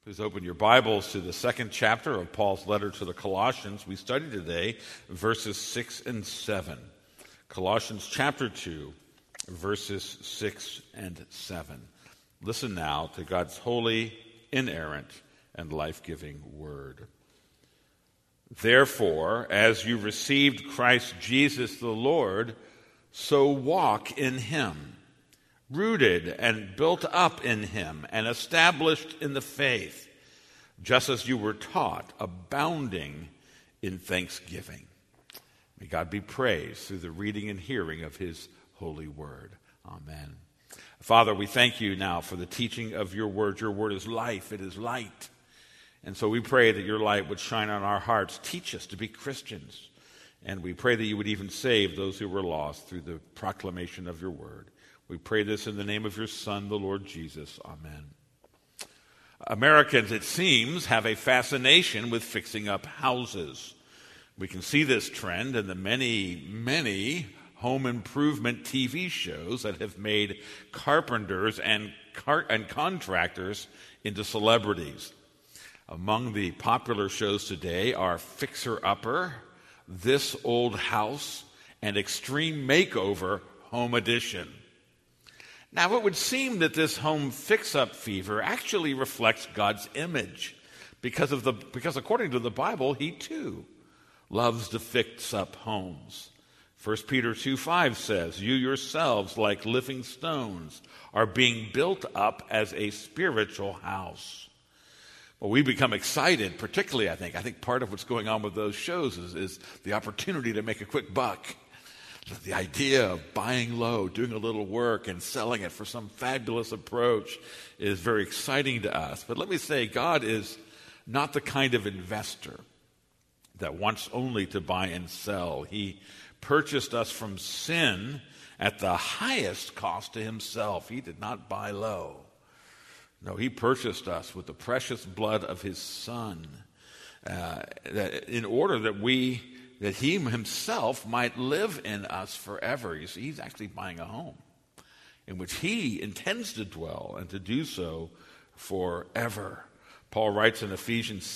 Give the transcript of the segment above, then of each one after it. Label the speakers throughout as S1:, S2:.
S1: Please open your Bibles to the second chapter of Paul's letter to the Colossians. We study today verses 6 and 7. Colossians chapter 2, verses 6 and 7. Listen now to God's holy, inerrant, and life-giving word. Therefore, as you received Christ Jesus the Lord, so walk in him, rooted and built up in him and established in the faith, just as you were taught, abounding in thanksgiving. May God be praised through the reading and hearing of his holy word. Amen. Father, we thank you now for the teaching of your word. Your word is life. It is light. And so we pray that your light would shine on our hearts. Teach us to be Christians. And we pray that you would even save those who were lost through the proclamation of your word. We pray this in the name of your Son, the Lord Jesus. Amen. Americans, it seems, have a fascination with fixing up houses. We can see this trend in the many home improvement TV shows that have made carpenters and contractors into celebrities. Among the popular shows today are Fixer Upper, This Old House, and Extreme Makeover Home Edition. Now, it would seem that this home fix-up fever actually reflects God's image because according to the Bible, he too loves to fix up homes. 1 Peter 2:5 says, "You yourselves, like living stones, are being built up as a spiritual house." Well, we become excited, particularly, I think part of what's going on with those shows is the opportunity to make a quick buck. The idea of buying low, doing a little work, and selling it for some fabulous approach is very exciting to us. But let me say, God is not the kind of investor that wants only to buy and sell. He purchased us from sin at the highest cost to himself. He did not buy low. No, he purchased us with the precious blood of his Son in order that he himself might live in us forever. You see, he's actually buying a home in which he intends to dwell and to do so forever. Paul writes in Ephesians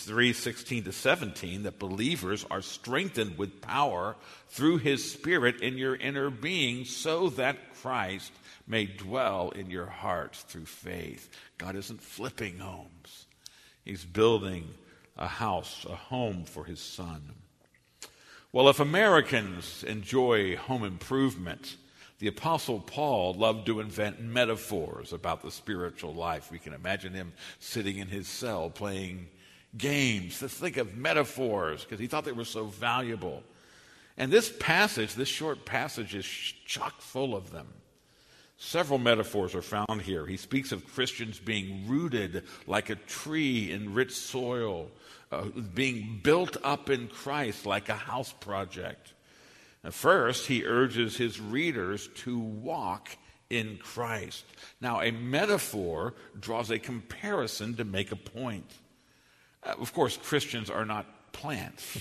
S1: 3:16-17 that believers are strengthened with power through his Spirit in your inner being so that Christ may dwell in your hearts through faith. God isn't flipping homes. He's building a house, a home for his Son. Well, if Americans enjoy home improvement, the Apostle Paul loved to invent metaphors about the spiritual life. We can imagine him sitting in his cell playing games. Let's think of metaphors because he thought they were so valuable. And this short passage is chock full of them. Several metaphors are found here. He speaks of Christians being rooted like a tree in rich soil, being built up in Christ like a house project. And first, he urges his readers to walk in Christ. Now, a metaphor draws a comparison to make a point. Of course, Christians are not plants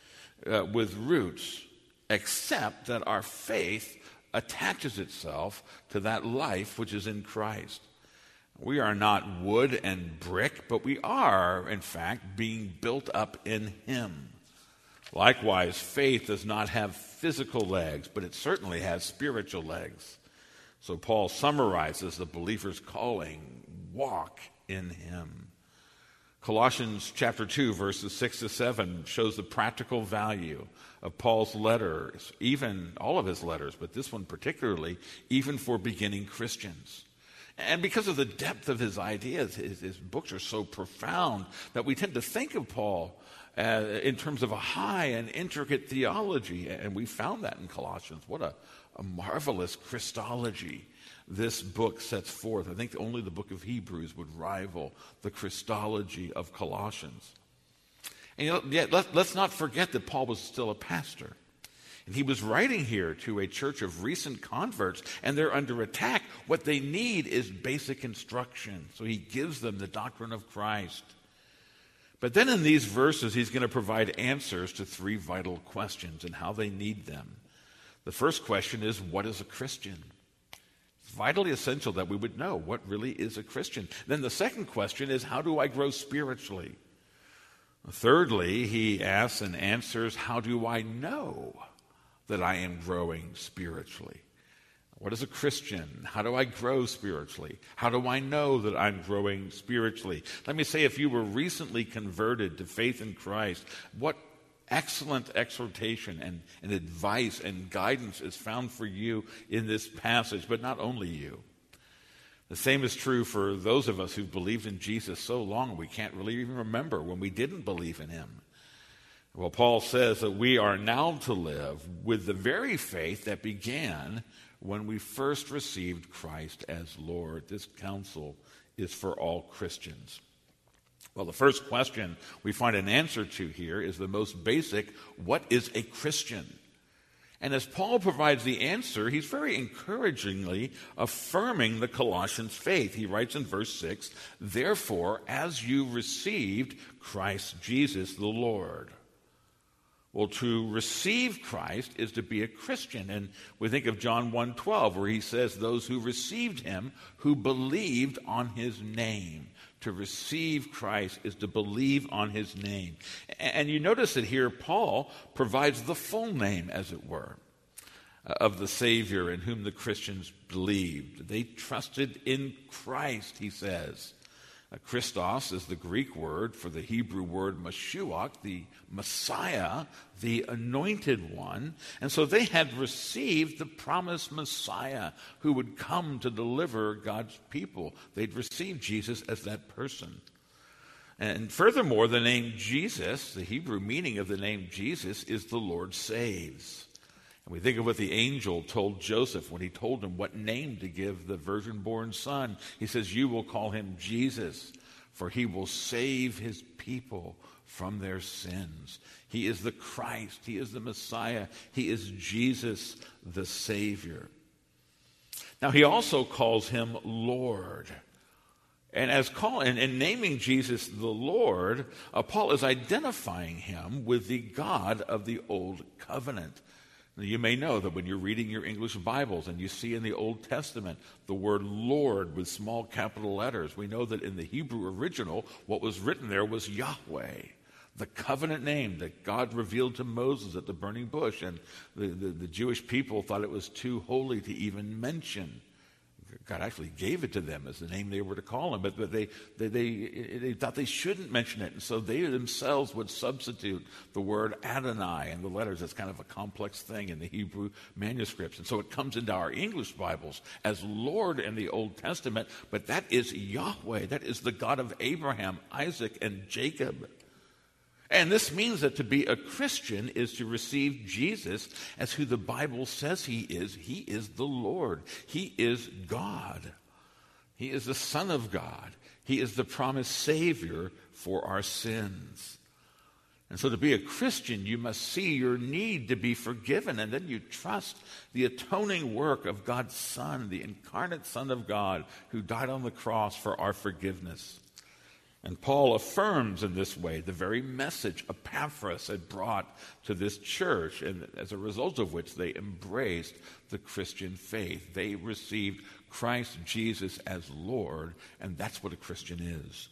S1: with roots, except that our faith attaches itself to that life which is in Christ. We are not wood and brick, but we are, in fact, being built up in him. Likewise, faith does not have physical legs, but it certainly has spiritual legs. So Paul summarizes the believer's calling, walk in him. Colossians chapter 2, verses 6-7 shows the practical value of Paul's letters, even all of his letters, but this one particularly, even for beginning Christians. And because of the depth of his ideas, his books are so profound that we tend to think of Paul in terms of a high and intricate theology, and we found that in Colossians. What a marvelous Christology this book sets forth. I think only the book of Hebrews would rival the Christology of Colossians. And yet, let's not forget that Paul was still a pastor. And he was writing here to a church of recent converts, and they're under attack. What they need is basic instruction. So he gives them the doctrine of Christ. But then in these verses, he's going to provide answers to three vital questions and how they need them. The first question is, what is a Christian? It's vitally essential that we would know what really is a Christian. Then the second question is, how do I grow spiritually? Thirdly, he asks and answers, how do I know that I am growing spiritually? What is a Christian? How do I grow spiritually? How do I know that I'm growing spiritually? Let me say, if you were recently converted to faith in Christ, what excellent exhortation and advice and guidance is found for you in this passage, but not only you. The same is true for those of us who've believed in Jesus so long we can't really even remember when we didn't believe in him. Well, Paul says that we are now to live with the very faith that began when we first received Christ as Lord. This counsel is for all Christians. Well, the first question we find an answer to here is the most basic: what is a Christian? And as Paul provides the answer, he's very encouragingly affirming the Colossians' faith. He writes in verse 6, "Therefore, as you received Christ Jesus the Lord." Well, to receive Christ is to be a Christian. And we think of John 1:12, where he says, those who received him, who believed on his name. To receive Christ is to believe on his name. And you notice that here Paul provides the full name, as it were, of the Savior in whom the Christians believed. They trusted in Christ, he says. Christos is the Greek word for the Hebrew word Mashiach, the Messiah, the anointed one. And so they had received the promised Messiah who would come to deliver God's people. They'd received Jesus as that person. And furthermore, the name Jesus, the Hebrew meaning of the name Jesus, is the Lord saves. And we think of what the angel told Joseph when he told him what name to give the virgin-born son. He says, you will call him Jesus, for he will save his people from their sins. He is the Christ. He is the Messiah. He is Jesus, the Savior. Now, he also calls him Lord. And in naming Jesus the Lord, Paul is identifying him with the God of the Old Covenant. You may know that when you're reading your English Bibles and you see in the Old Testament the word Lord with small capital letters, we know that in the Hebrew original, what was written there was Yahweh, the covenant name that God revealed to Moses at the burning bush. And the Jewish people thought it was too holy to even mention. God actually gave it to them as the name they were to call him, but they thought they shouldn't mention it. And so they themselves would substitute the word Adonai in the letters. It's kind of a complex thing in the Hebrew manuscripts. And so it comes into our English Bibles as Lord in the Old Testament, but that is Yahweh. That is the God of Abraham, Isaac, and Jacob. And this means that to be a Christian is to receive Jesus as who the Bible says he is. He is the Lord. He is God. He is the Son of God. He is the promised Savior for our sins. And so to be a Christian, you must see your need to be forgiven, and then you trust the atoning work of God's Son, the incarnate Son of God, who died on the cross for our forgiveness. And Paul affirms in this way the very message Epaphras had brought to this church, and as a result of which they embraced the Christian faith. They received Christ Jesus as Lord, and that's what a Christian is.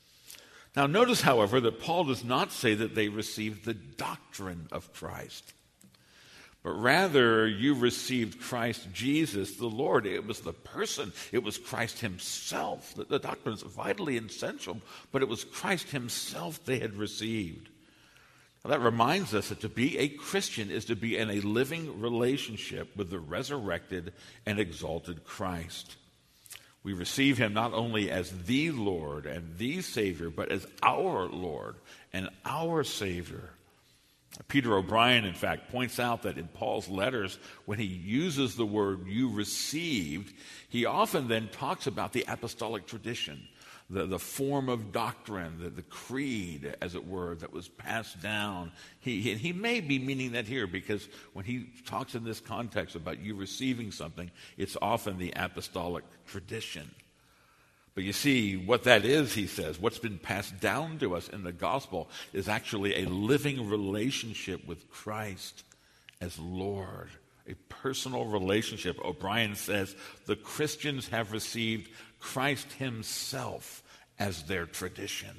S1: Now notice, however, that Paul does not say that they received the doctrine of Christ, but rather you received Christ Jesus the Lord. It was the person. It was Christ himself. The doctrine is vitally essential, but it was Christ himself they had received. Now, that reminds us that to be a Christian is to be in a living relationship with the resurrected and exalted Christ. We receive him not only as the Lord and the Savior, but as our Lord and our Savior. Peter O'Brien, in fact, points out that in Paul's letters, when he uses the word you received, he often then talks about the apostolic tradition, the form of doctrine, the creed, as it were, that was passed down. He may be meaning that here, because when he talks in this context about you receiving something, it's often the apostolic tradition. But you see, what that is, he says, what's been passed down to us in the gospel is actually a living relationship with Christ as Lord a personal relationship. O'Brien says the Christians have received Christ himself as their tradition.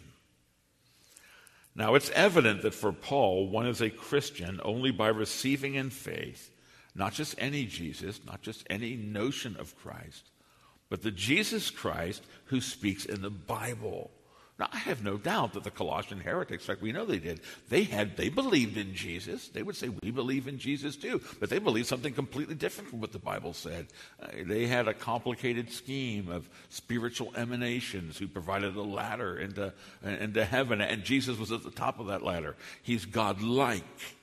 S1: Now, it's evident that for Paul, one is a Christian only by receiving in faith not just any Jesus, not just any notion of Christ, but the Jesus Christ who speaks in the Bible. Now, I have no doubt that the Colossian heretics, like we know they did, they believed in Jesus. They would say, we believe in Jesus too, but they believed something completely different from what the Bible said. They had a complicated scheme of spiritual emanations who provided a ladder into heaven, and Jesus was at the top of that ladder. He's God-like.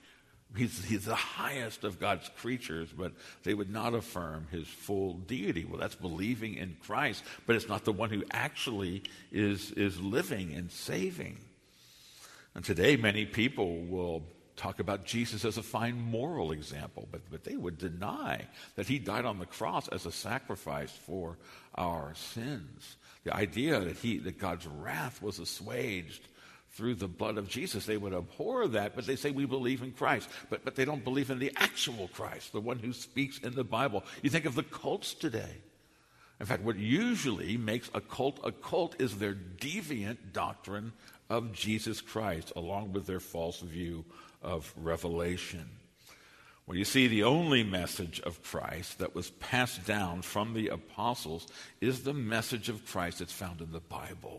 S1: He's the highest of God's creatures, but they would not affirm his full deity. Well, that's believing in Christ, but it's not the one who actually is living and saving. And today, many people will talk about Jesus as a fine moral example, but they would deny that he died on the cross as a sacrifice for our sins. The idea that God's wrath was assuaged through the blood of Jesus, they would abhor that, but they say we believe in Christ. But they don't believe in the actual Christ, the one who speaks in the Bible. You think of the cults today. In fact, what usually makes a cult is their deviant doctrine of Jesus Christ, along with their false view of revelation. Well, you see, the only message of Christ that was passed down from the apostles is the message of Christ that's found in the Bible.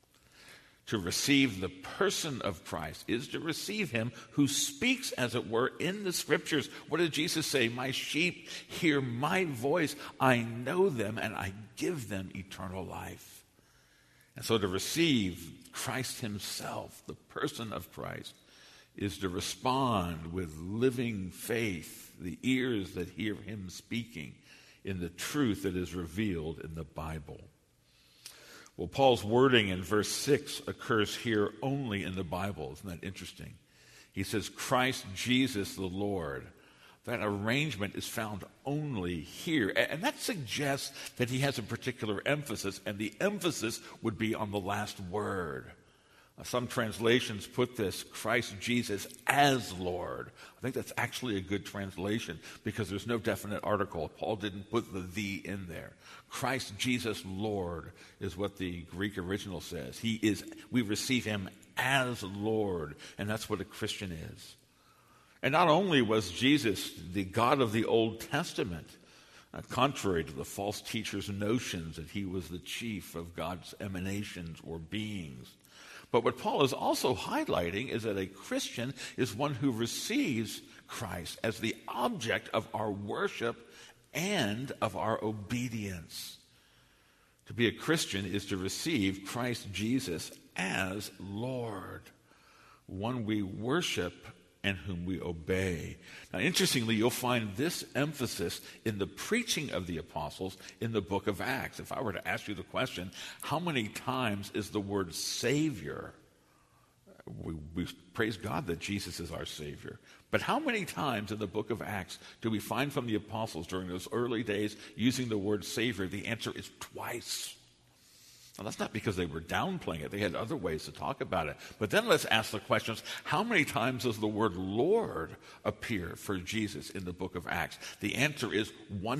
S1: To receive the person of Christ is to receive him who speaks, as it were, in the Scriptures. What did Jesus say? My sheep hear my voice. I know them, and I give them eternal life. And so to receive Christ himself, the person of Christ, is to respond with living faith, the ears that hear him speaking in the truth that is revealed in the Bible. Well, Paul's wording in verse 6 occurs here only in the Bible. Isn't that interesting? He says, Christ Jesus the Lord. That arrangement is found only here. And that suggests that he has a particular emphasis, and the emphasis would be on the last word. Some translations put this, Christ Jesus as Lord. I think that's actually a good translation because there's no definite article. Paul didn't put the in there. Christ Jesus Lord is what the Greek original says. We receive him as Lord, and that's what a Christian is. And not only was Jesus the God of the Old Testament, contrary to the false teachers' notions that he was the chief of God's emanations or beings, but what Paul is also highlighting is that a Christian is one who receives Christ as the object of our worship and of our obedience. To be a Christian is to receive Christ Jesus as Lord, one we worship and whom we obey. Now, interestingly, you'll find this emphasis in the preaching of the apostles in the book of Acts. If I were to ask you the question, how many times is the word Savior? We praise God that Jesus is our Savior. But how many times in the book of Acts do we find from the apostles during those early days using the word Savior? The answer is twice. Now, that's not because they were downplaying it. They had other ways to talk about it. But then let's ask the questions, how many times does the word Lord appear for Jesus in the book of Acts? The answer is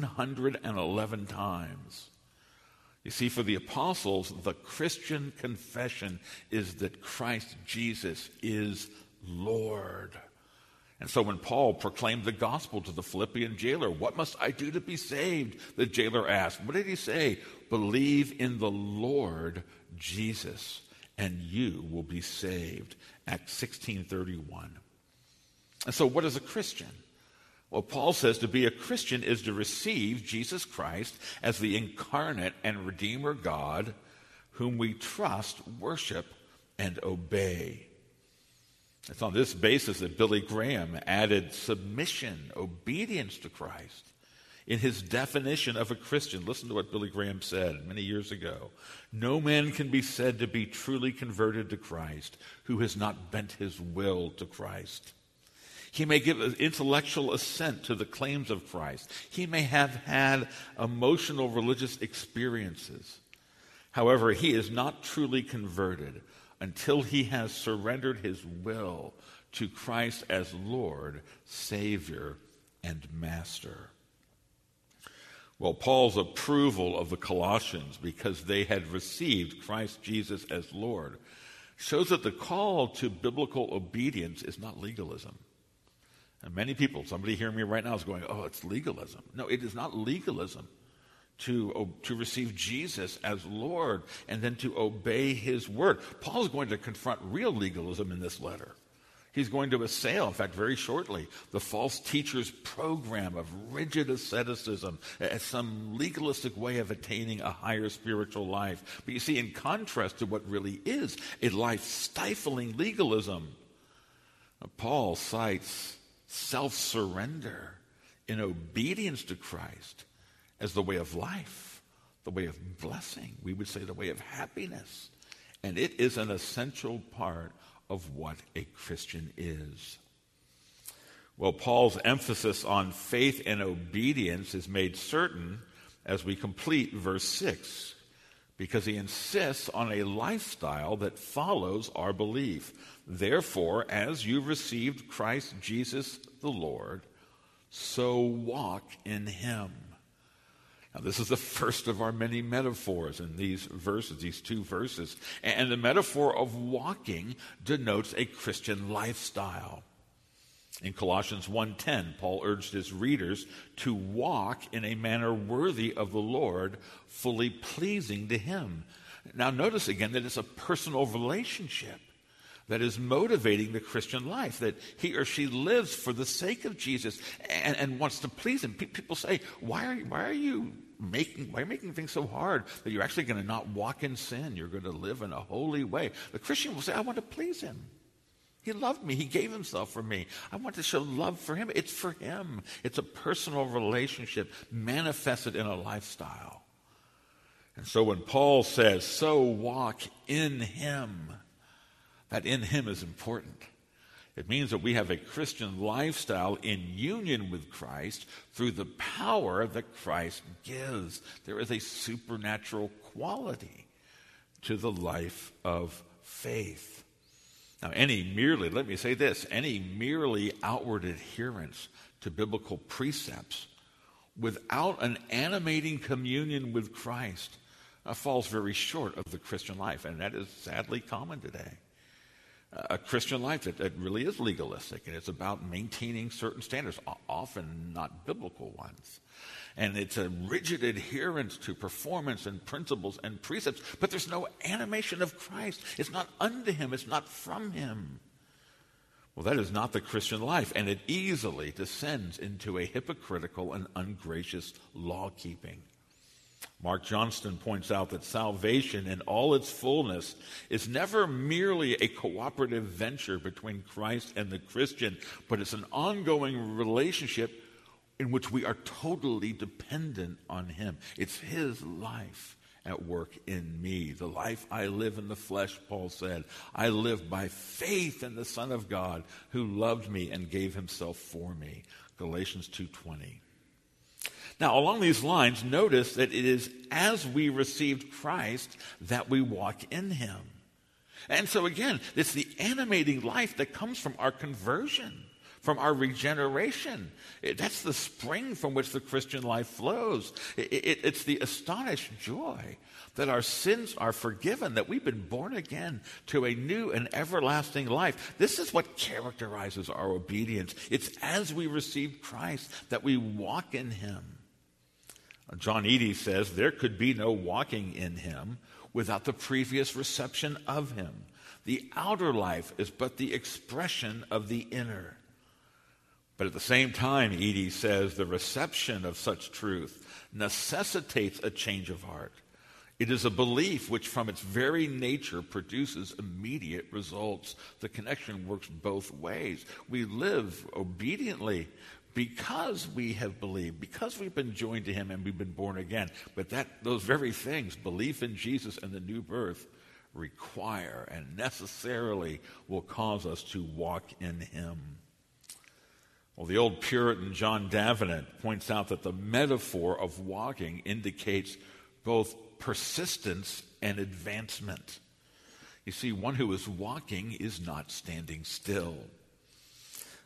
S1: 111 times. You see, for the apostles, the Christian confession is that Christ Jesus is Lord. And so when Paul proclaimed the gospel to the Philippian jailer, what must I do to be saved? The jailer asked. What did he say? Believe in the Lord Jesus, and you will be saved. Acts 16:31. And so what is a Christian? Well, Paul says to be a Christian is to receive Jesus Christ as the incarnate and Redeemer God whom we trust, worship, and obey. It's on this basis that Billy Graham added submission, obedience to Christ in his definition of a Christian. Listen to what Billy Graham said many years ago. No man can be said to be truly converted to Christ who has not bent his will to Christ. He may give an intellectual assent to the claims of Christ. He may have had emotional religious experiences. However, he is not truly converted until he has surrendered his will to Christ as Lord, Savior, and master. Well, Paul's approval of the Colossians because they had received Christ Jesus as Lord shows that the call to biblical obedience is not legalism. And many people, somebody hearing me right now is going, oh, it's legalism. No, it is not legalism to receive Jesus as Lord and then to obey his word. Paul is going to confront real legalism in this letter. He's going to assail, in fact, very shortly, the false teacher's program of rigid asceticism as some legalistic way of attaining a higher spiritual life. But you see, in contrast to what really is a life-stifling legalism, Paul cites self-surrender in obedience to Christ as the way of life, the way of blessing. We would say the way of happiness. And it is an essential part of what a Christian is. Well, Paul's emphasis on faith and obedience is made certain as we complete verse 6, because he insists on a lifestyle that follows our belief. Therefore, as you received Christ Jesus the Lord, so walk in him. Now, this is the first of our many metaphors in these verses, these two verses. And the metaphor of walking denotes a Christian lifestyle. In Colossians 1:10, Paul urged his readers to walk in a manner worthy of the Lord, fully pleasing to him. Now, notice again that it's a personal relationship that is motivating the Christian life, that he or she lives for the sake of Jesus and wants to please him. People say, why are you making things so hard that you're actually going to not walk in sin? You're going to live in a holy way. The Christian will say, I want to please him. He loved me. He gave himself for me. I want to show love for him. It's for him. It's a personal relationship manifested in a lifestyle. And so when Paul says, so walk in him, that in him is important. It means that we have a Christian lifestyle in union with Christ through the power that Christ gives. There is a supernatural quality to the life of faith. Now, any merely outward adherence to biblical precepts without an animating communion with Christ falls very short of the Christian life, and that is sadly common today. A Christian life that really is legalistic, and it's about maintaining certain standards, often not biblical ones. And it's a rigid adherence to performance and principles and precepts, but there's no animation of Christ. It's not unto him. It's not from him. Well, that is not the Christian life, and it easily descends into a hypocritical and ungracious law-keeping. Mark Johnston points out that salvation in all its fullness is never merely a cooperative venture between Christ and the Christian, but it's an ongoing relationship in which we are totally dependent on him. It's his life at work in me. The life I live in the flesh, Paul said, I live by faith in the Son of God who loved me and gave himself for me. Galatians 2:20. Now, along these lines, notice that it is as we received Christ that we walk in him. And so again, it's the animating life that comes from our conversion, from our regeneration. That's the spring from which the Christian life flows. It's the astonished joy that our sins are forgiven, that we've been born again to a new and everlasting life. This is what characterizes our obedience. It's as we receive Christ that we walk in him. John Eadie says there could be no walking in him without the previous reception of him. The outer life is but the expression of the inner. But at the same time, Eadie says the reception of such truth necessitates a change of heart. It is a belief which from its very nature produces immediate results. The connection works both ways. We live obediently because we have believed, because we've been joined to him and we've been born again. But those very things, belief in Jesus and the new birth, require and necessarily will cause us to walk in him. Well, the old Puritan John Davenant points out that the metaphor of walking indicates both persistence and advancement. You see, one who is walking is not standing still.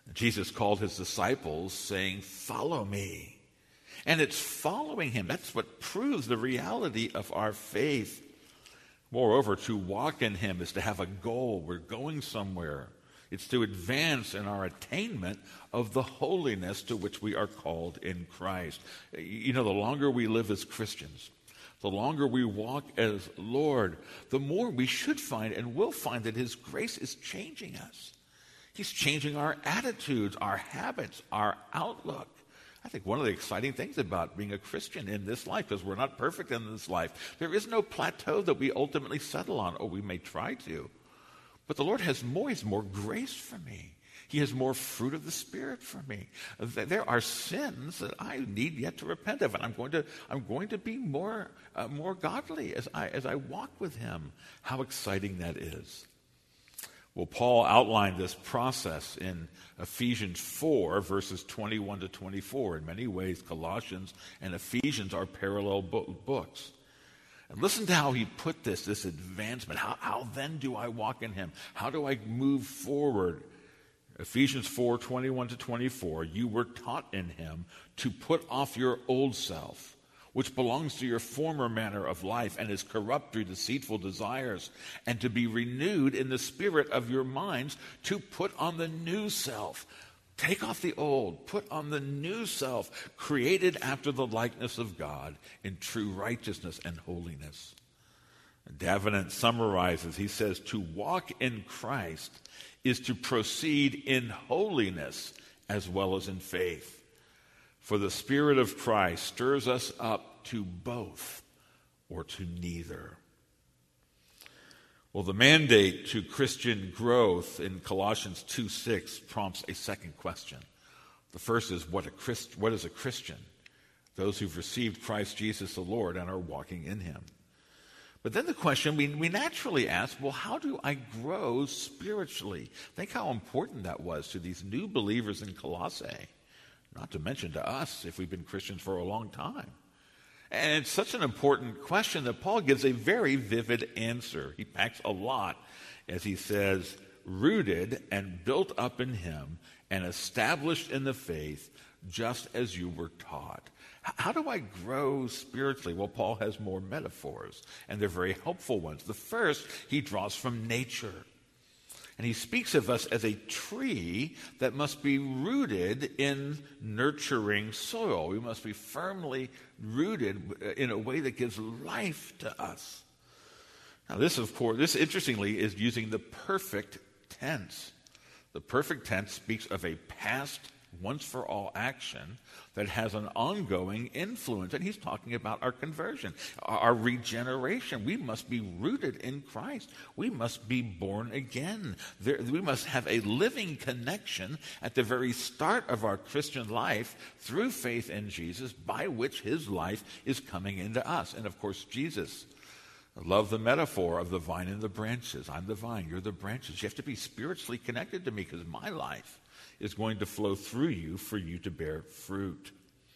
S1: Jesus called his disciples saying, "Follow me." And it's following him. That's what proves the reality of our faith. Moreover, to walk in him is to have a goal. We're going somewhere. It's to advance in our attainment of the holiness to which we are called in Christ. You know, the longer we live as Christians, the longer we walk as Lord, the more we should find and will find that his grace is changing us. He's changing our attitudes, our habits, our outlook. I think one of the exciting things about being a Christian in this life, because we're not perfect in this life, there is no plateau that we ultimately settle on, or we may try to. But the Lord has more. He has more grace for me. He has more fruit of the Spirit for me. There are sins that I need yet to repent of, and I'm going to be more godly as I walk with him. How exciting that is. Well, Paul outlined this process in Ephesians 4, verses 21 to 24. In many ways, Colossians and Ephesians are parallel books. And listen to how he put this advancement. How then do I walk in him? How do I move forward? Ephesians 4, 21 to 24. You were taught in him to put off your old self, which belongs to your former manner of life and is corrupt through deceitful desires, and to be renewed in the spirit of your minds, to put on the new self. Take off the old, put on the new self, created after the likeness of God in true righteousness and holiness. Davenant summarizes, he says, to walk in Christ is to proceed in holiness as well as in faith. For the Spirit of Christ stirs us up to both or to neither. Well, the mandate to Christian growth in Colossians 2:6 prompts a second question. The first is, what is a Christian? Those who've received Christ Jesus the Lord and are walking in him. But then the question we naturally ask, well, how do I grow spiritually? Think how important that was to these new believers in Colossae. Not to mention to us if we've been Christians for a long time. And it's such an important question that Paul gives a very vivid answer. He packs a lot as he says, rooted and built up in him and established in the faith just as you were taught. How do I grow spiritually? Well, Paul has more metaphors, and they're very helpful ones. The first he draws from nature. And he speaks of us as a tree that must be rooted in nurturing soil. We must be firmly rooted in a way that gives life to us. Now this, of course, this interestingly is using the perfect tense. The perfect tense speaks of a past, once-for-all action that has an ongoing influence. And he's talking about our conversion, our regeneration. We must be rooted in Christ. We must be born again. We must have a living connection at the very start of our Christian life through faith in Jesus, by which his life is coming into us. And of course, Jesus. I love the metaphor of the vine and the branches. I'm the vine, you're the branches. You have to be spiritually connected to me because my life is going to flow through you for you to bear fruit.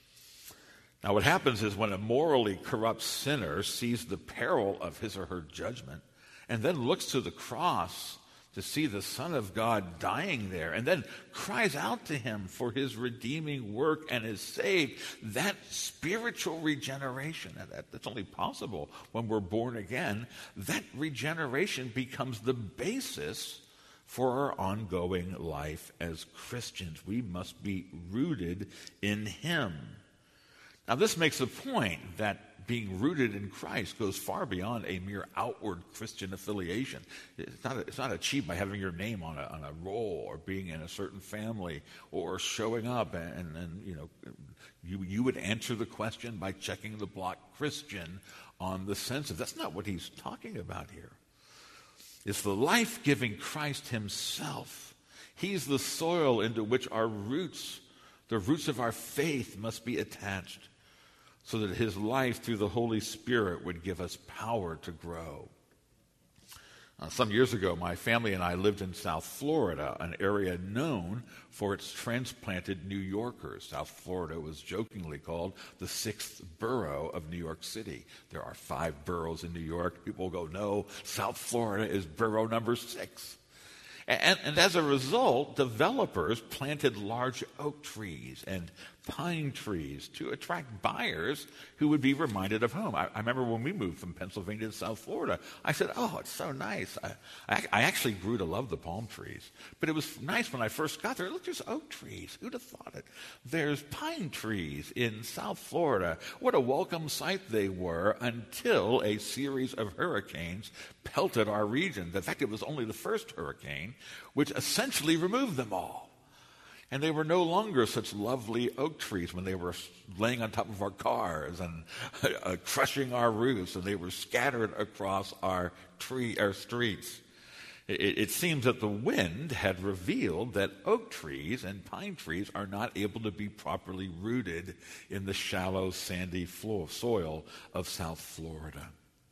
S1: Now what happens is when a morally corrupt sinner sees the peril of his or her judgment and then looks to the cross to see the Son of God dying there and then cries out to him for his redeeming work and is saved, that spiritual regeneration, that's only possible when we're born again, that regeneration becomes the basis for our ongoing life as Christians. We must be rooted in him. Now this makes the point that being rooted in Christ goes far beyond a mere outward Christian affiliation. It's not achieved by having your name on a roll or being in a certain family or showing up and you would answer the question by checking the block Christian on the census. That's not what he's talking about here. It's the life-giving Christ himself. He's the soil into which our roots, the roots of our faith, must be attached so that his life through the Holy Spirit would give us power to grow. Some years ago, my family and I lived in South Florida, an area known for its transplanted New Yorkers. South Florida was jokingly called the sixth borough of New York City. There are 5 boroughs in New York. People go, no, South Florida is borough number 6. And as a result, developers planted large oak trees and pine trees to attract buyers who would be reminded of home. I remember when we moved from Pennsylvania to South Florida, I said, oh, it's so nice. I actually grew to love the palm trees. But it was nice when I first got there. Look, there's oak trees. Who'd have thought it? There's pine trees in South Florida. What a welcome sight they were until a series of hurricanes pelted our region. In fact, it was only the first hurricane which essentially removed them all. And they were no longer such lovely oak trees when they were laying on top of our cars and crushing our roofs, and they were scattered across our streets. It seems that the wind had revealed that oak trees and pine trees are not able to be properly rooted in the shallow, sandy soil of South Florida.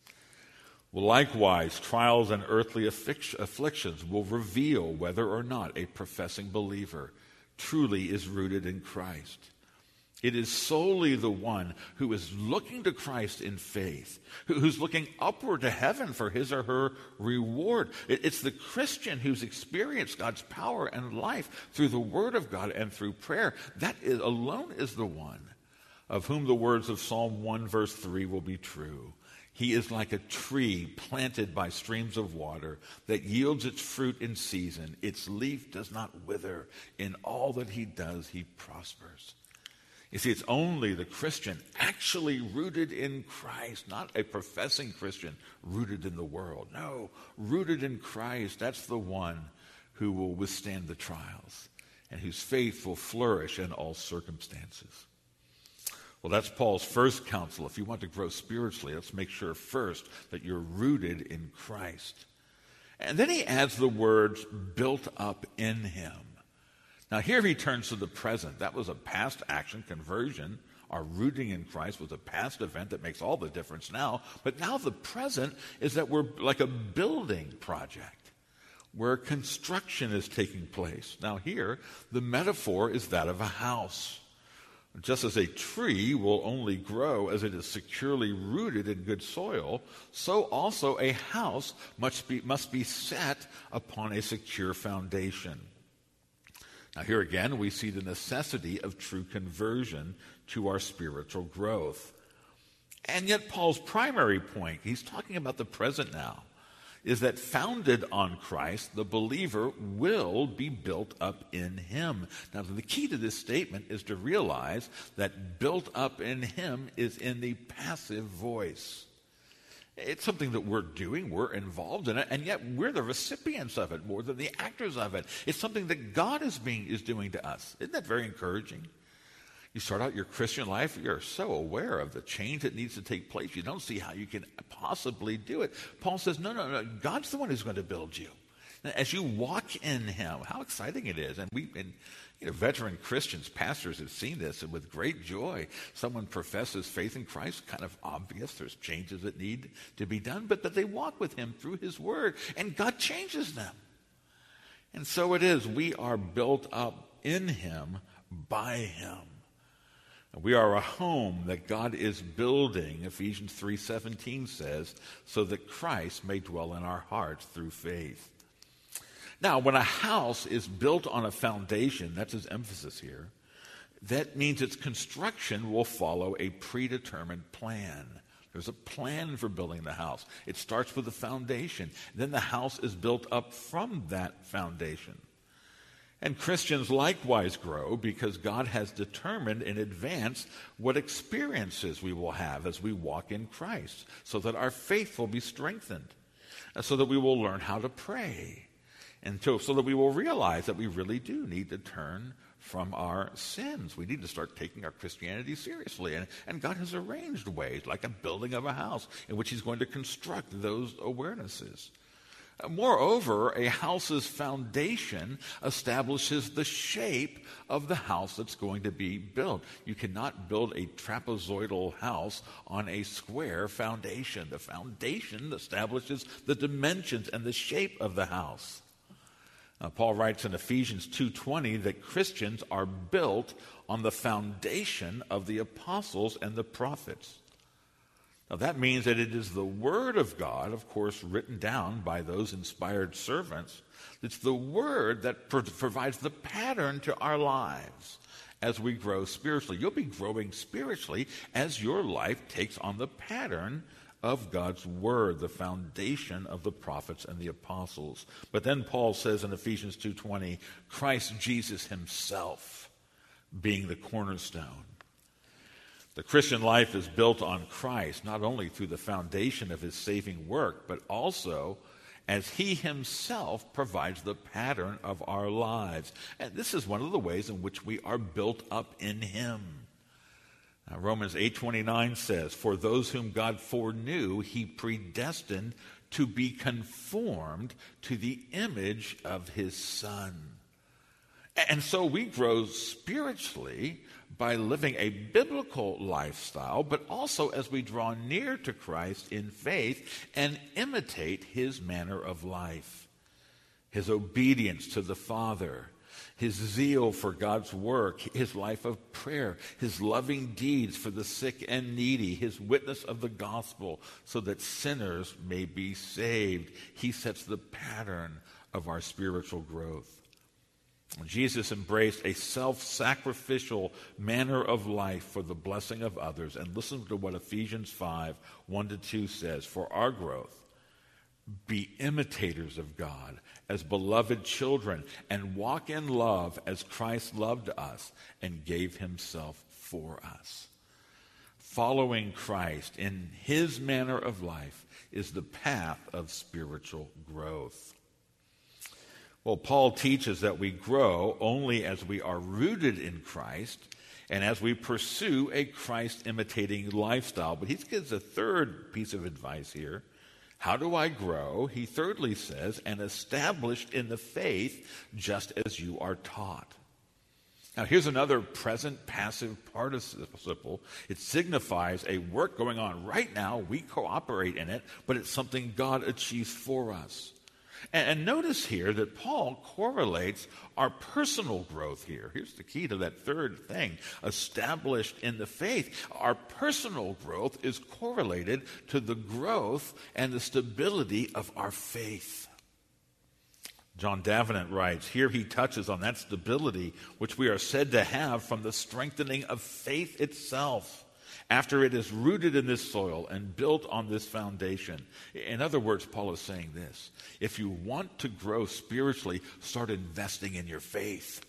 S1: Well, likewise, trials and earthly afflictions will reveal whether or not a professing believer truly is rooted in Christ. It is solely the one who is looking to Christ in faith, who's looking upward to heaven for his or her reward. It's the Christian who's experienced God's power and life through the Word of God and through prayer. That alone is the one of whom the words of Psalm 1 verse 3 will be true. He is like a tree planted by streams of water that yields its fruit in season. Its leaf does not wither. In all that he does, he prospers. You see, it's only the Christian actually rooted in Christ, not a professing Christian rooted in the world. No, rooted in Christ, that's the one who will withstand the trials and whose faith will flourish in all circumstances. Well, that's Paul's first counsel. If you want to grow spiritually, let's make sure first that you're rooted in Christ. And then he adds the words, built up in him. Now here he turns to the present. That was a past action, conversion. Our rooting in Christ was a past event that makes all the difference now. But now the present is that we're like a building project where construction is taking place. Now here, the metaphor is that of a house. Just as a tree will only grow as it is securely rooted in good soil, so also a house must be set upon a secure foundation. Now here again, we see the necessity of true conversion to our spiritual growth. And yet Paul's primary point, he's talking about the present now, is that founded on Christ, the believer will be built up in him. Now, the key to this statement is to realize that built up in him is in the passive voice. It's something that we're doing, we're involved in it, and yet we're the recipients of it more than the actors of it. It's something that God is doing to us. Isn't that very encouraging? You start out your Christian life, you're so aware of the change that needs to take place. You don't see how you can possibly do it. Paul says, no, God's the one who's going to build you. As you walk in him, how exciting it is. And veteran Christians, pastors have seen this, and with great joy, someone professes faith in Christ, kind of obvious. There's changes that need to be done, but that they walk with him through his word, and God changes them. And so it is. We are built up in him, by him. We are a home that God is building, Ephesians 3:17 says, so that Christ may dwell in our hearts through faith. Now, when a house is built on a foundation, that's his emphasis here, that means its construction will follow a predetermined plan. There's a plan for building the house. It starts with the foundation. Then the house is built up from that foundation. And Christians likewise grow because God has determined in advance what experiences we will have as we walk in Christ, so that our faith will be strengthened, so that we will learn how to pray, and so that we will realize that we really do need to turn from our sins. We need to start taking our Christianity seriously. And God has arranged ways, like a building of a house, in which he's going to construct those awarenesses. Moreover, a house's foundation establishes the shape of the house that's going to be built. You cannot build a trapezoidal house on a square foundation. The foundation establishes the dimensions and the shape of the house. Paul writes in Ephesians 2:20 that Christians are built on the foundation of the apostles and the prophets. Now, that means that it is the Word of God, of course, written down by those inspired servants. It's the Word that provides the pattern to our lives as we grow spiritually. You'll be growing spiritually as your life takes on the pattern of God's Word, the foundation of the prophets and the apostles. But then Paul says in Ephesians 2:20, Christ Jesus himself being the cornerstone. The Christian life is built on Christ, not only through the foundation of his saving work, but also as he himself provides the pattern of our lives. And this is one of the ways in which we are built up in him. Now, Romans 8:29 says, for those whom God foreknew, he predestined to be conformed to the image of his Son. And so we grow spiritually by living a biblical lifestyle, but also as we draw near to Christ in faith and imitate his manner of life, his obedience to the Father, his zeal for God's work, his life of prayer, his loving deeds for the sick and needy, his witness of the gospel so that sinners may be saved. He sets the pattern of our spiritual growth. Jesus embraced a self-sacrificial manner of life for the blessing of others. And listen to what Ephesians 5:1-2 says, for our growth, be imitators of God as beloved children and walk in love as Christ loved us and gave himself for us. Following Christ in his manner of life is the path of spiritual growth. Well, Paul teaches that we grow only as we are rooted in Christ and as we pursue a Christ-imitating lifestyle. But he gives a third piece of advice here. How do I grow? He thirdly says, and established in the faith just as you are taught. Now, here's another present passive participle. It signifies a work going on right now. We cooperate in it, but it's something God achieves for us. And notice here that Paul correlates our personal growth here. Here's the key to that third thing. Established in the faith, our personal growth is correlated to the growth and the stability of our faith. John Davenant writes, here he touches on that stability which we are said to have from the strengthening of faith itself, after it is rooted in this soil and built on this foundation. In other words, Paul is saying this: if you want to grow spiritually, start investing in your faith.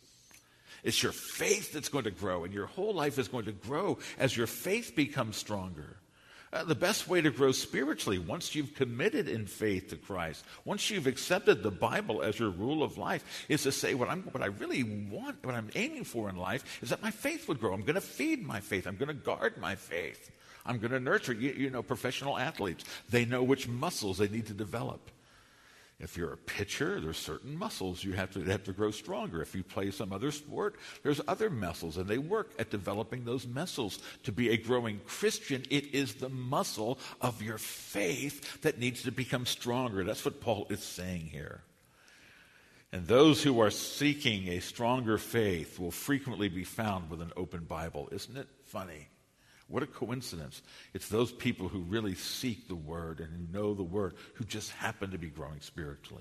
S1: It's your faith that's going to grow, and your whole life is going to grow as your faith becomes stronger. The best way to grow spiritually, once you've committed in faith to Christ, once you've accepted the Bible as your rule of life, is to say what I really want, what I'm aiming for in life, is that my faith would grow. I'm going to feed my faith. I'm going to guard my faith. I'm going to nurture. You know, professional athletes, they know which muscles they need to develop. If you're a pitcher, there's certain muscles you have to grow stronger. If you play some other sport, there's other muscles, and they work at developing those muscles. To be a growing Christian, it is the muscle of your faith that needs to become stronger. That's what Paul is saying here. And those who are seeking a stronger faith will frequently be found with an open Bible. Isn't it funny? What a coincidence. It's those people who really seek the Word and who know the Word who just happen to be growing spiritually.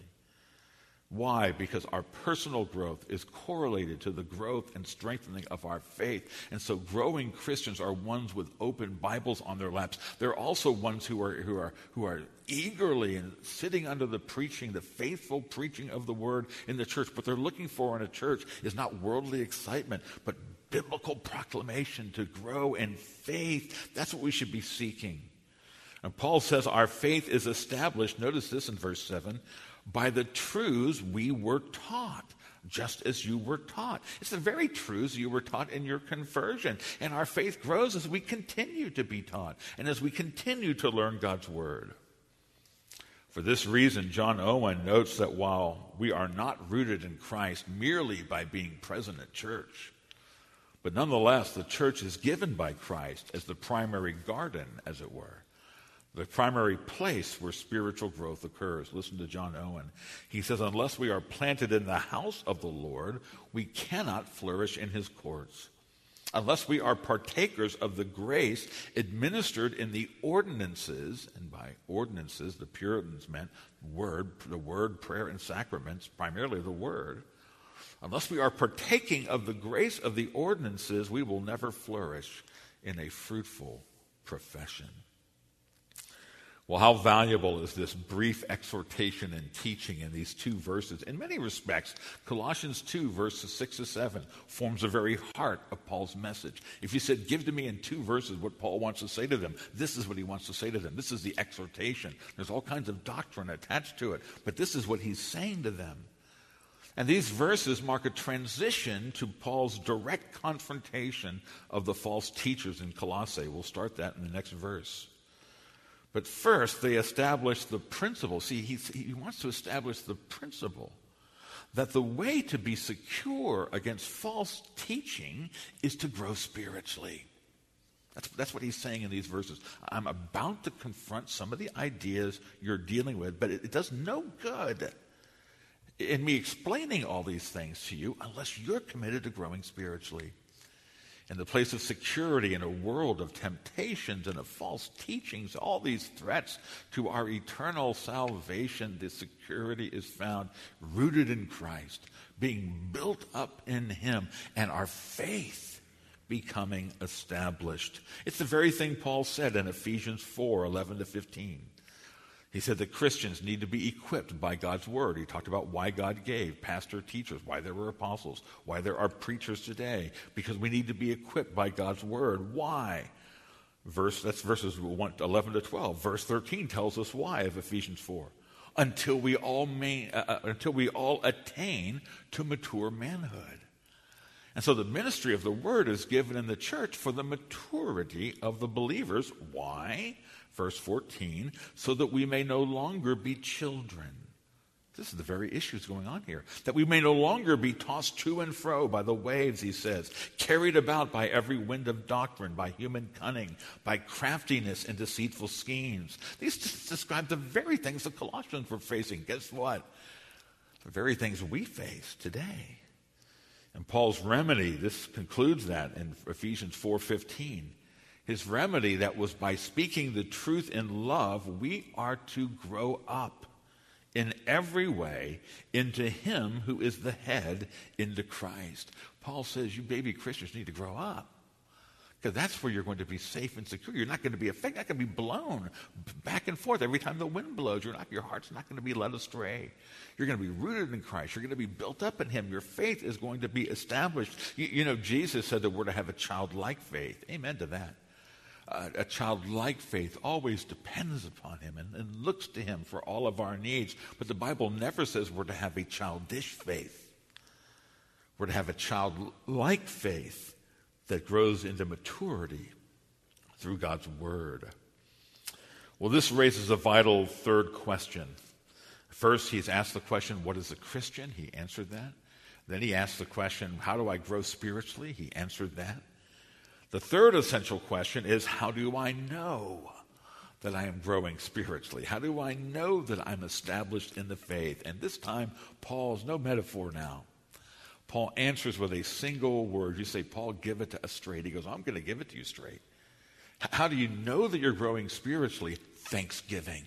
S1: Why? Because our personal growth is correlated to the growth and strengthening of our faith. And so growing Christians are ones with open Bibles on their laps. They're also ones who are eagerly and sitting under the preaching, the faithful preaching of the Word in the church. What they're looking for in a church is not worldly excitement, but biblical proclamation to grow in faith. That's what we should be seeking. And Paul says our faith is established, notice this in verse 7, by the truths we were taught, just as you were taught. It's the very truths you were taught in your conversion. And our faith grows as we continue to be taught and as we continue to learn God's Word. For this reason, John Owen notes that while we are not rooted in Christ merely by being present at church, but nonetheless, the church is given by Christ as the primary garden, as it were, the primary place where spiritual growth occurs. Listen to John Owen. He says, unless we are planted in the house of the Lord, we cannot flourish in his courts. unless we are partakers of the grace administered in the ordinances, and by ordinances the Puritans meant the word, prayer, and sacraments, primarily the word. Unless we are partaking of the grace of the ordinances, we will never flourish in a fruitful profession. Well, how valuable is this brief exhortation and teaching in these two verses? In many respects, Colossians 2, verses 6 to 7, forms the very heart of Paul's message. If you said, give to me in 2 verses what Paul wants to say to them, this is what he wants to say to them. This is the exhortation. There's all kinds of doctrine attached to it, but this is what he's saying to them. And these verses mark a transition to Paul's direct confrontation of the false teachers in Colossae. We'll start that in the next verse. But first, they establish the principle. See, he wants to establish the principle that the way to be secure against false teaching is to grow spiritually. That's what he's saying in these verses. I'm about to confront some of the ideas you're dealing with, but it does no good in me explaining all these things to you unless you're committed to growing spiritually. In the place of security in a world of temptations and of false teachings, all these threats to our eternal salvation, the security is found rooted in Christ, being built up in him, and our faith becoming established. It's the very thing Paul said in Ephesians 4:11 to 15. He said that Christians need to be equipped by God's word. He talked about why God gave pastor, teachers, why there were apostles, why there are preachers today, because we need to be equipped by God's word. Why? That's verses 11 to 12. Verse 13 tells us why of Ephesians 4. Until we all attain to mature manhood. And so the ministry of the word is given in the church for the maturity of the believers. Why? Verse 14, so that we may no longer be children. This is the very issues going on here. That we may no longer be tossed to and fro by the waves, he says, carried about by every wind of doctrine, by human cunning, by craftiness and deceitful schemes. These describe the very things the Colossians were facing. Guess what? The very things we face today. And Paul's remedy, this concludes that in Ephesians 4:15. His remedy that was by speaking the truth in love, we are to grow up in every way into him who is the head, into Christ. Paul says you baby Christians need to grow up, because that's where you're going to be safe and secure. You're not going to be affected. Not going to be blown back and forth every time the wind blows. Your heart's not going to be led astray. You're going to be rooted in Christ. You're going to be built up in him. Your faith is going to be established. You know, Jesus said that we're to have a childlike faith. Amen to that. A childlike faith always depends upon him and looks to him for all of our needs. But the Bible never says we're to have a childish faith. We're to have a childlike faith that grows into maturity through God's word. Well, this raises a vital third question. First, he's asked the question, what is a Christian? He answered that. Then he asked the question, how do I grow spiritually? He answered that. The third essential question is, how do I know that I am growing spiritually? How do I know that I'm established in the faith? And this time, Paul's no metaphor now. Paul answers with a single word. You say, Paul, give it to us straight. He goes, I'm going to give it to you straight. How do you know that you're growing spiritually? Thanksgiving.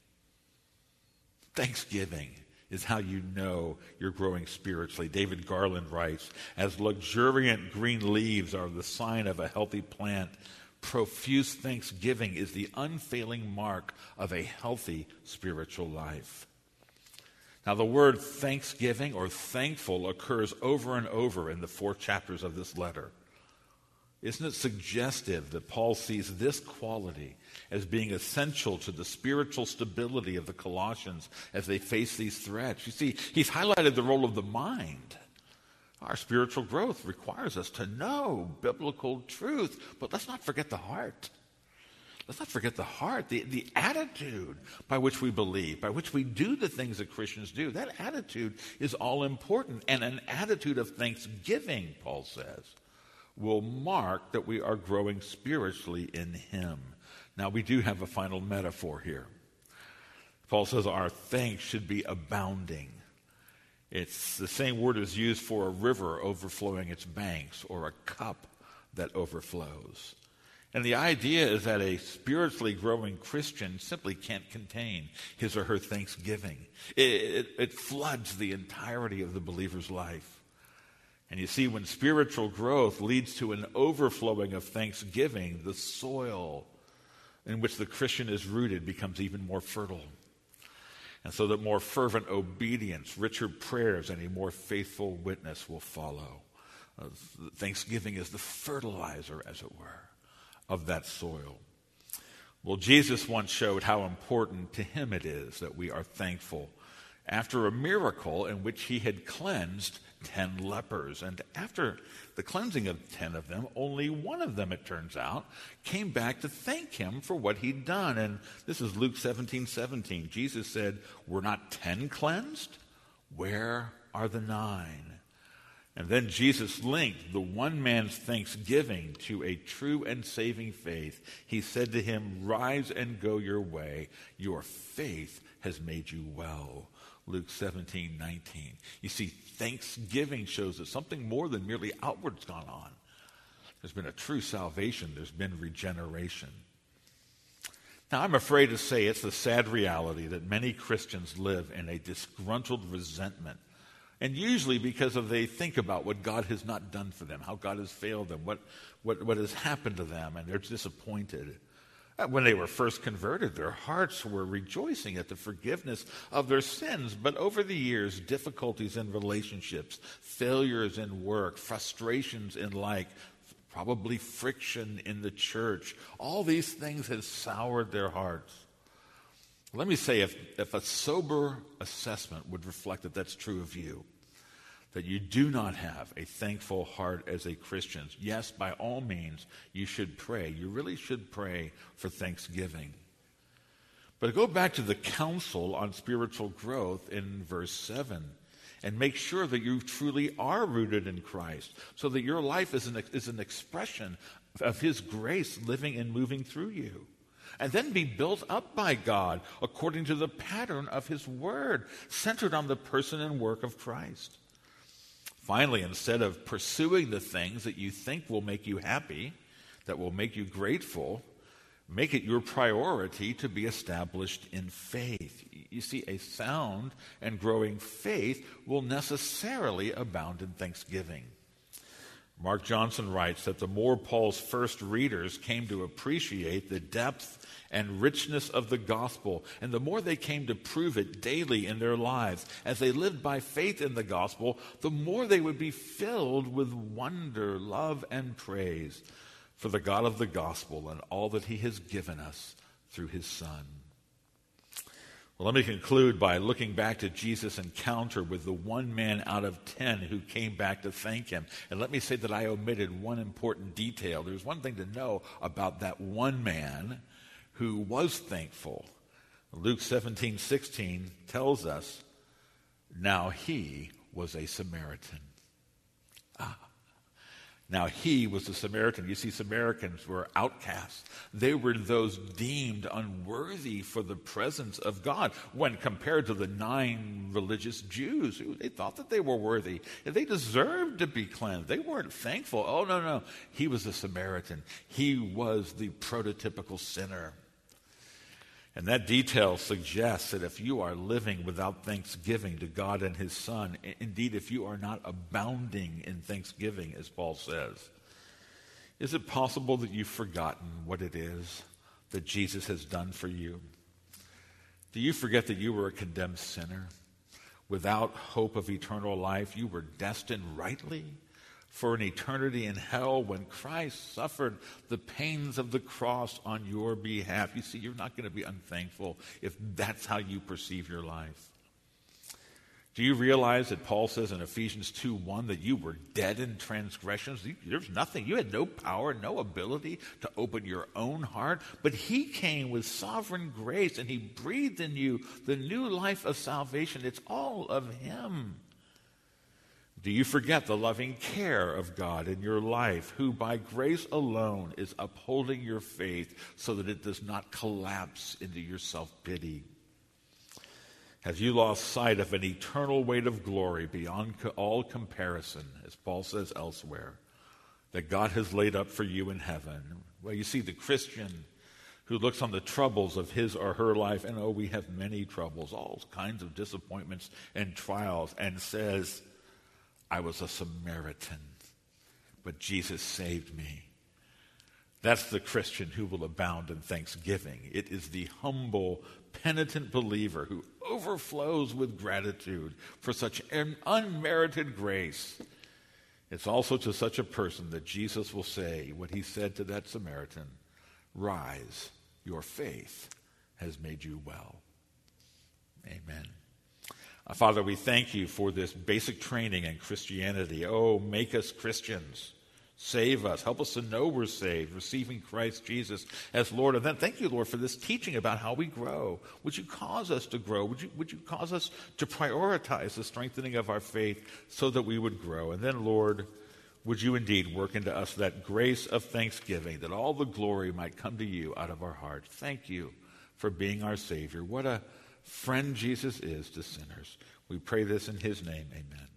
S1: Thanksgiving is how you know you're growing spiritually. David Garland writes, as luxuriant green leaves are the sign of a healthy plant, profuse thanksgiving is the unfailing mark of a healthy spiritual life. Now, the word thanksgiving or thankful occurs over and over in the 4 chapters of this letter. Isn't it suggestive that Paul sees this quality as being essential to the spiritual stability of the Colossians as they face these threats? You see, he's highlighted the role of the mind. Our spiritual growth requires us to know biblical truth, but let's not forget the heart. Let's not forget the heart, the attitude by which we believe, by which we do the things that Christians do. That attitude is all important. And an attitude of thanksgiving, Paul says, will mark that we are growing spiritually in him. Now, we do have a final metaphor here. Paul says our thanks should be abounding. It's the same word is used for a river overflowing its banks or a cup that overflows. And the idea is that a spiritually growing Christian simply can't contain his or her thanksgiving. It floods the entirety of the believer's life. And you see, when spiritual growth leads to an overflowing of thanksgiving, the soil in which the Christian is rooted becomes even more fertile. And so that more fervent obedience, richer prayers, and a more faithful witness will follow. Thanksgiving is the fertilizer, as it were, of that soil. Well, Jesus once showed how important to him it is that we are thankful after a miracle in which he had cleansed 10 lepers. And after the cleansing of 10 of them, only one of them, it turns out, came back to thank him for what he'd done. And this is Luke 17:17. Jesus said, "Were not 10 cleansed? Where are the 9? And then Jesus linked the one man's thanksgiving to a true and saving faith. He said to him, "Rise and go your way. Your faith has made you well." Luke 17:19. You see, thanksgiving shows that something more than merely outward's gone on. There's been a true salvation. There's been regeneration. Now, I'm afraid to say it's the sad reality that many Christians live in a disgruntled resentment. And usually because they think about what God has not done for them, how God has failed them, what has happened to them, and they're disappointed. When they were first converted, their hearts were rejoicing at the forgiveness of their sins. But over the years, difficulties in relationships, failures in work, frustrations in life, probably friction in the church, all these things have soured their hearts. Let me say, if a sober assessment would reflect that that's true of you, that you do not have a thankful heart as a Christian, yes, by all means, you should pray. You really should pray for thanksgiving. But go back to the counsel on spiritual growth in verse 7 and make sure that you truly are rooted in Christ so that your life is an expression of his grace living and moving through you. And then be built up by God according to the pattern of his word, centered on the person and work of Christ. Finally, instead of pursuing the things that you think will make you happy, that will make you grateful, make it your priority to be established in faith. You see, a sound and growing faith will necessarily abound in thanksgiving. Mark Johnson writes that the more Paul's first readers came to appreciate the depth and richness of the gospel, and the more they came to prove it daily in their lives as they lived by faith in the gospel, the more they would be filled with wonder, love, and praise for the God of the gospel and all that he has given us through his Son. Well, let me conclude by looking back to Jesus' encounter with the one man out of 10 who came back to thank him. And let me say that I omitted one important detail. There's one thing to know about that one man who was thankful. Luke 17:16 tells us, now he was a Samaritan. Now he was a Samaritan. You see, Samaritans were outcasts. They were those deemed unworthy for the presence of God when compared to the 9 religious Jews who they thought that they were worthy. They deserved to be cleansed. They weren't thankful. Oh, no. He was a Samaritan. He was the prototypical sinner. And that detail suggests that if you are living without thanksgiving to God and his Son, indeed if you are not abounding in thanksgiving, as Paul says, is it possible that you've forgotten what it is that Jesus has done for you? Do you forget that you were a condemned sinner? Without hope of eternal life, you were destined rightly for an eternity in hell when Christ suffered the pains of the cross on your behalf. You see, you're not going to be unthankful if that's how you perceive your life. Do you realize that Paul says in Ephesians 2:1 that you were dead in transgressions? There's nothing. You had no power, no ability to open your own heart. But he came with sovereign grace and he breathed in you the new life of salvation. It's all of him. Do you forget the loving care of God in your life, who by grace alone is upholding your faith so that it does not collapse into your self-pity? Have you lost sight of an eternal weight of glory beyond all comparison, as Paul says elsewhere? that God has laid up for you in heaven. Well, you see, the Christian who looks on the troubles of his or her life, and we have many troubles, all kinds of disappointments and trials, and says, I was a Samaritan, but Jesus saved me. That's the Christian who will abound in thanksgiving. It is the humble, penitent believer who overflows with gratitude for such an unmerited grace. It's also to such a person that Jesus will say what he said to that Samaritan, rise, your faith has made you well. Amen. Father, we thank you for this basic training in Christianity. Make us Christians. Save us. Help us to know we're saved, receiving Christ Jesus as Lord. And then thank you, Lord, for this teaching about how we grow. Would you cause us to grow? Would you cause us to prioritize the strengthening of our faith so that we would grow? And then, Lord, would you indeed work into us that grace of thanksgiving, that all the glory might come to you out of our hearts. Thank you for being our Savior. What a friend Jesus is to sinners. We pray this in his name. Amen.